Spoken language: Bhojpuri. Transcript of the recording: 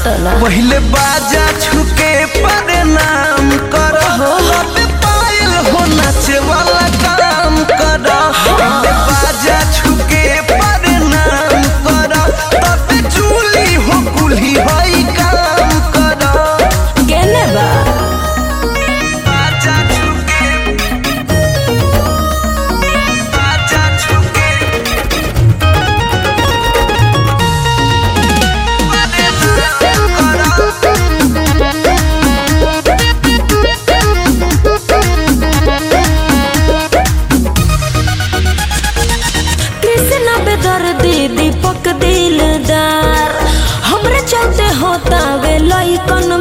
हटना पहले बाजा छुके प्रणाम करो लबे पायल हो नाचे वाला काम करो पहले बाजा छुके प्रणाम करो तबे चूली हो कुल्ही होई काम करो केने बा बाजा छुके कृष्णा बेदर्दी दीपक दिलदार हमरे चलते होता वे लइकन